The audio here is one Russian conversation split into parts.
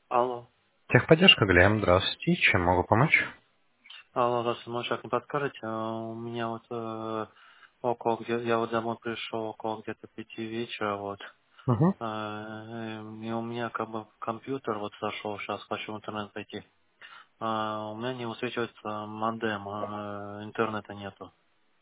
Алло. Техподдержка, Глеб, здравствуйте. Чем могу помочь? Алло, здравствуйте, может, как не подскажете? У меня вот около где я вот домой пришел около где-то 5 вечера, вот. Угу. И у меня как бы компьютер вот зашел, сейчас хочу в интернет зайти. У меня не высвечивается модем, интернета нету.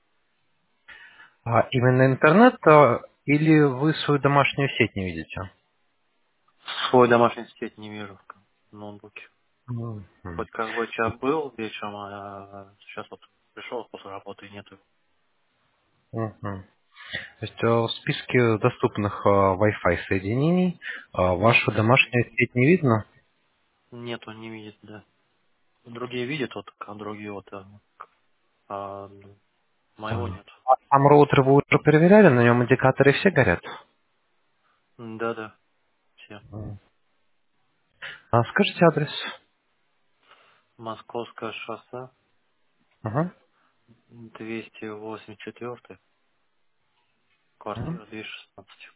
А именно интернет или вы свою домашнюю сеть не видите? Свой домашний сеть не вижу в ноутбуке. Мгм. Хоть как бы час был вечером, а сейчас вот пришел после работы и нету. Мгм. То есть в списке доступных Wi-Fi соединений вашу домашнюю сеть не видно? Нету, не видит, да. Другие видят, вот, а другие вот, а, моего Ага. нет. А сам роутер вы уже проверяли? На нем индикаторы все горят? Да-да, все. Мгм. А скажите адрес? Московское шоссе, Угу. 284, квартира 216.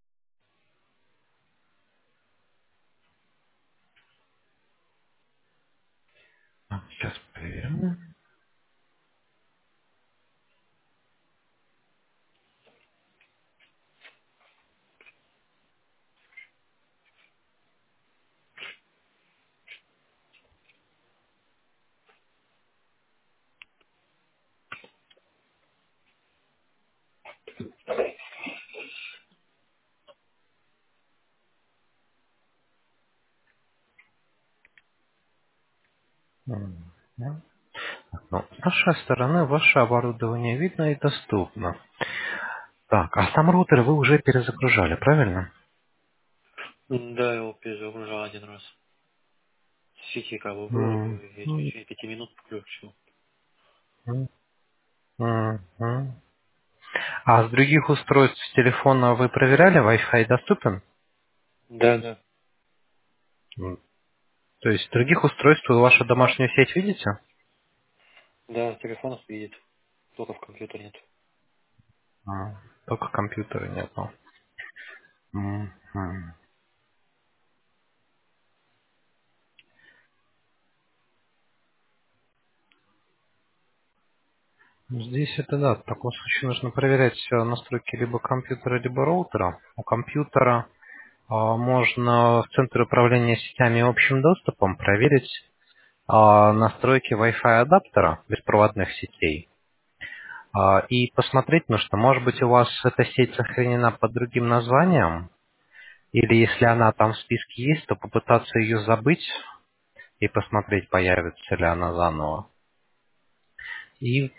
Сейчас проверим. Мгм. Ну, с нашей стороны ваше оборудование видно и доступно. Так, а сам роутер вы уже перезагружали, правильно? Да, я его перезагружал один раз. В сети как бы был, М, и в м, течение 5 минут включил. м, м. А с других устройств телефона вы проверяли, Wi-Fi доступен? Да-да. М, То есть с других устройств вы вашу домашнюю сеть видите? Да, телефон видит, только в компьютере нет. Только компьютера нету. Мгм. Здесь это да, в таком случае нужно проверять настройки либо компьютера, либо роутера. У компьютера можно в центре управления сетями и общим доступом проверить настройки Wi-Fi адаптера беспроводных сетей и посмотреть, ну что, может быть, у вас эта сеть сохранена под другим названием, или если она там в списке есть, то попытаться ее забыть и посмотреть, появится ли она заново. И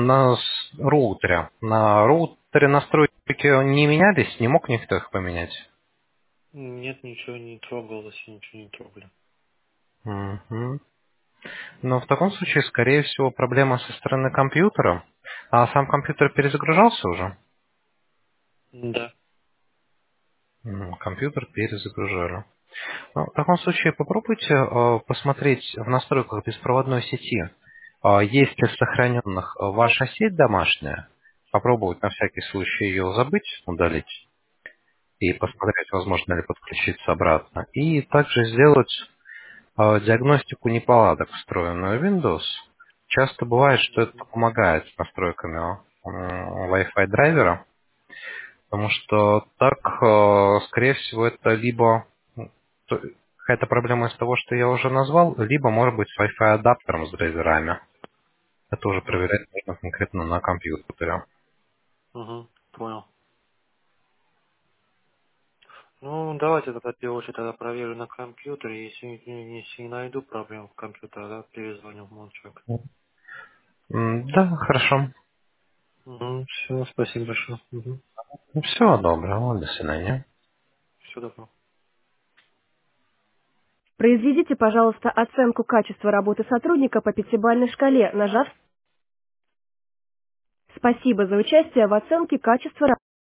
на роутере настройки не менялись, не мог никто их поменять. Нет, ничего не трогал, вообще ничего не трогали. Мгм. Но в таком случае, скорее всего, проблема со стороны компьютера. А сам компьютер перезагружался уже? Да. Компьютер перезагружали. Ну, в таком случае попробуйте посмотреть в настройках беспроводной сети, есть ли сохраненных ваша сеть домашняя, попробовать на всякий случай ее забыть, удалить и посмотреть, возможно ли подключиться обратно. И также сделать диагностику неполадок, встроенную в Windows. Часто бывает, что это Мгм. помогает с настройками Wi-Fi драйвера, потому что так, скорее всего, это либо какая-то проблема из того, что я уже назвал, либо, может быть, с Wi-Fi адаптером с драйверами. Это уже Мгм. проверять нужно конкретно на компьютере. Мгм. Понял. Ну, давайте тогда в первую очередь тогда проверю на компьютере. Если не найду проблем в компьютере, да, перезвоню в молчок. Да, хорошо. Угу, все, спасибо большое. Угу. Всего доброго, до свидания. Все добро. Произведите, пожалуйста, оценку качества работы сотрудника по пятибалльной шкале, нажав «Спасибо за участие в оценке качества